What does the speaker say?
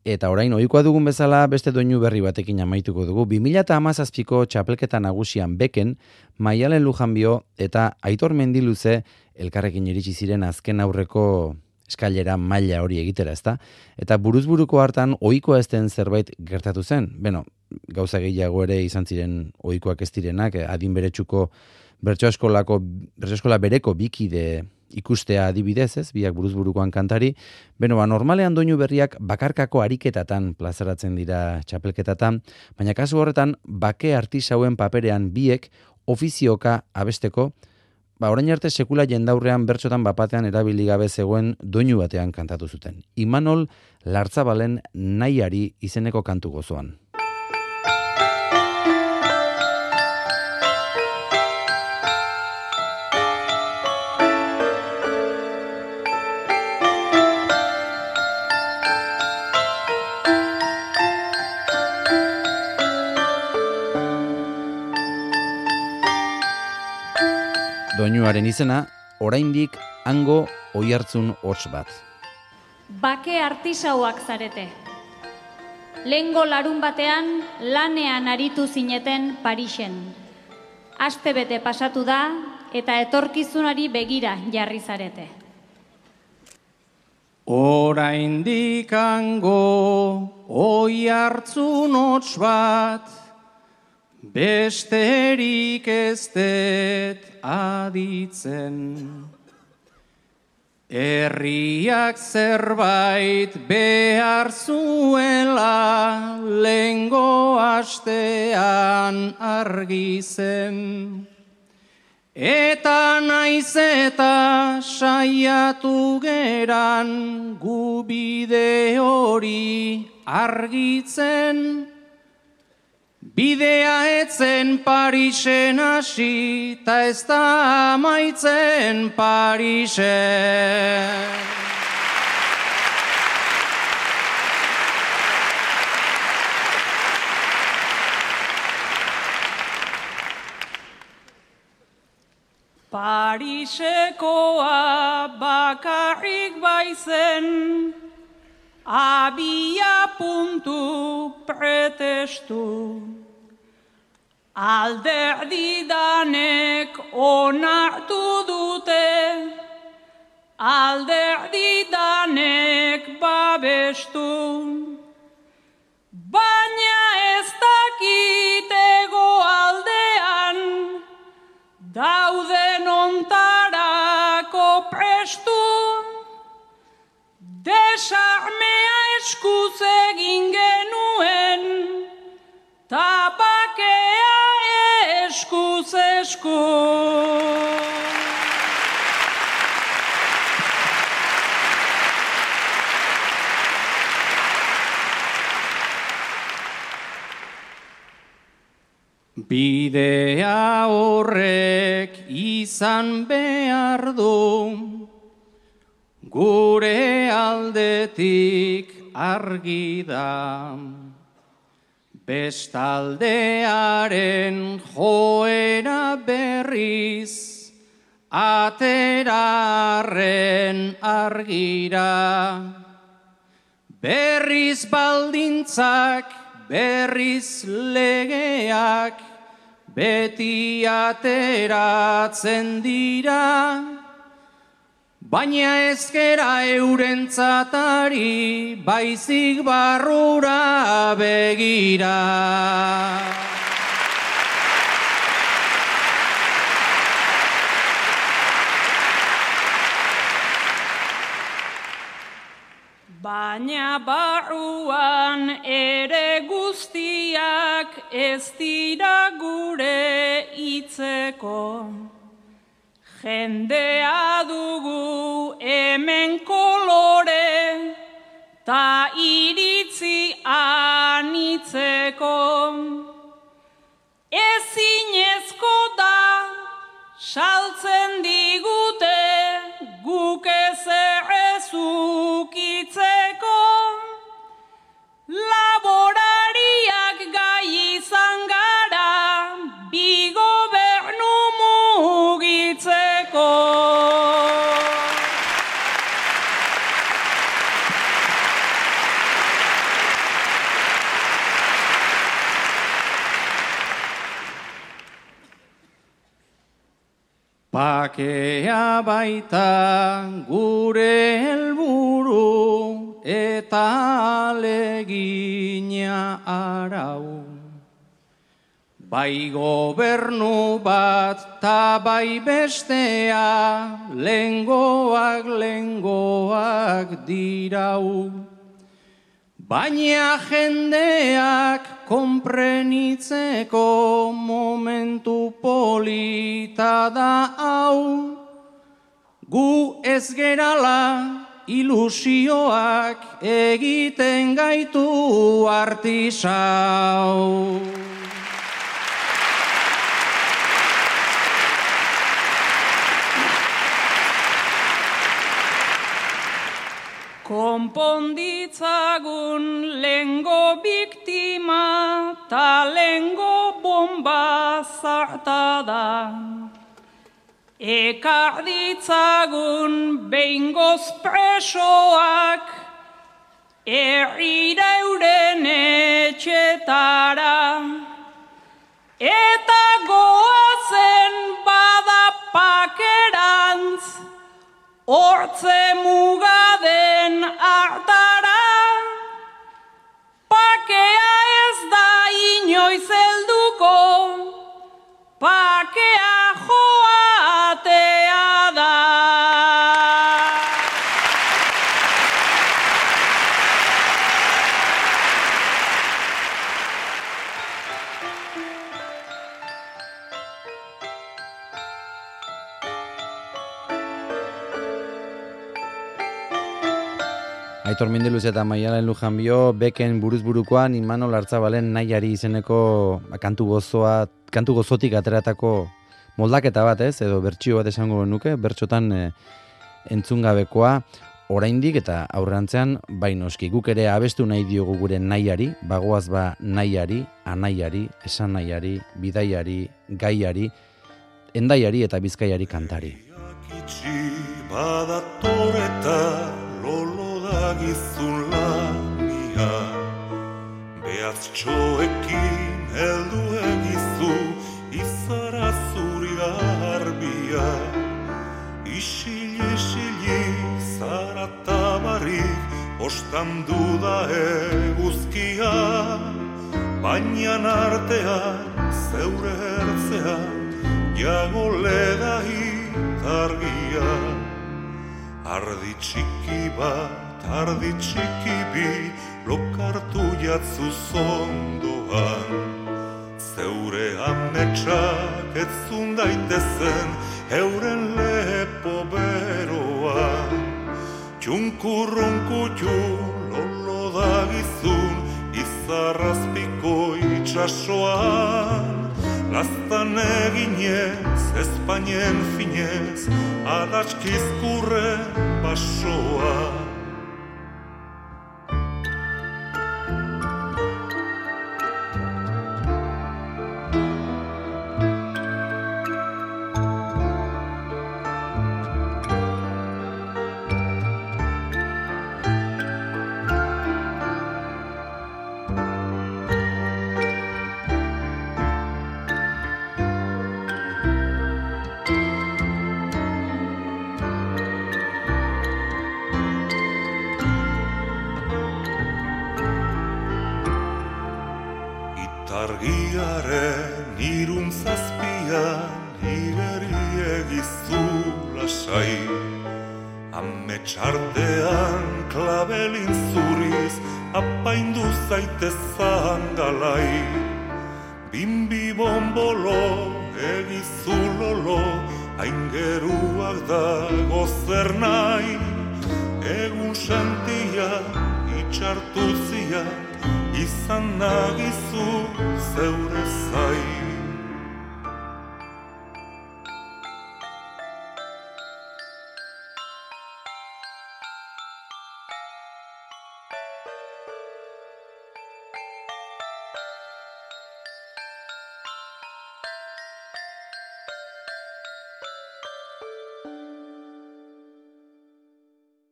Eta orain ohikoa dugun bezala beste doinu berri batekin amaituko dugu. 2017ko txapelketa nagusian Beken, Maialen Lujanbio eta Aitor Mendiluze elkarrekin iritsi ziren azken aurreko eskailera maila hori egitera, ezta? Eta buruzburuko hartan ohikoa ez den zerbait gertatu zen. Beno, gauza gehiago ere izan ziren ohikoak ez direnak, adin beretsuko bertsoeskola bereko bikide ikustea adibidez, ez, biak buruzburukoan kantari. Beno, normalean doinu berriak bakarkako ariketatan plazaratzen dira txapelketatan, baina kasu horretan bake artisauen paperean biek ofizioka abesteko, orain arte sekula jendaurrean bertsotan bapatean erabili gabe zegoen doinu batean kantatu zuten. Imanol Lartzabalen Nahiari izeneko kantu gozoan. Doinuaren izena, oraindik hango oihartzun hots bat. Bake artisauak zarete. Lehengo larun batean lanean aritu zineten Parisen. Astebete pasatu da eta etorkizunari begira jarri zarete. Oraindik hango oihartzun hots bat, besterik ez dut aditzen. Herriak zerbait behar zuela lehengo astean argi zen. Eta naiz eta saiatu geran gu bide hori argitzen. Bidea etzen Parisen hasi, ta ez da amaitzen Parisen. Parisekoa bakarrik baizen, abia puntu pretestu. Alderdi danek onartu dute, alderdi danek babestu. Baina ez dakitego aldean, dauden ontarako prestu. Desarmea eskuz egin genuen, tabakea eskuz esku. Bidea horrek izan behar du, gure aldetik argi da. Bestaldearen joera berriz, aterarren argira. Berriz baldintzak, berriz legeak, beti ateratzen dira. Baina ezkera eurentzatari, baizik barrura begira. Baina barruan ere guztiak ez dira gure hitzeko. Jendea dugu hemen kolore, ta iritzi anitzeko. Ezinezko da, saltzen digute, guk ezer ezukitzeko. Laborariak gai izan gara, bi gobernu mugitzeko. Bakea baita gure helburu eta alegina arau. Bai gobernu bat ta bai bestea, lengoak dirau. Baina jendeak konprenitzeko momentu polita da hau. Gu ez gerala ilusioak egiten gaitu artisau. Konponditzagun lengo biktima ta lengo bomba zarta da. Ekar ditzagun behingoz presoak herrira euren etxetara. Eta goazen bada pakerantz hortze mugaden hartara. Pakea ez da inoiz helduko, pakea joatea da. Aitor Mindiluz eta Maialen Lujanbio beken buruzburukoan Imanol Artzabalen Nahiari izeneko kantu gozotik ateratako moldaketa bat, ez? Edo bertsio bat esango nuke, bertsotan entzungabekoa, oraindik eta aurrerantzean bai noski. Guk ere abestu nahi diogu gure nahiari, bagoaz ba nahiari, anaiari, esanaiari, bidaiari, gaiari, endaiari eta bizkaiari kantari. Gizun lania, behatz txoekin heldu egizu, izara zuri garbia. Isili zara tabarik, ostandu da eguzkia, baina artean zeure hertzea, jago leda hitargia. Ardi txiki bat, ardi txiki bi, lokartu jatzu zondoan. Zeure ametsak etzun daitezen, euren lepo beroan. Txunkurrunkutu lolo dagizun, izarrazpiko itxasoan. Lastan eginez, Espainien finez, adatskizkurren basoan. Argiaren irun zazpian igeri egizu lasai. Ametsartean klabelin zuriz apaindu zaitezan galai. Bimbi bombolo egizu lolo, aingeruak dago zer nahi. Egun sentia itxartuzia, izan nagizu zeure zai.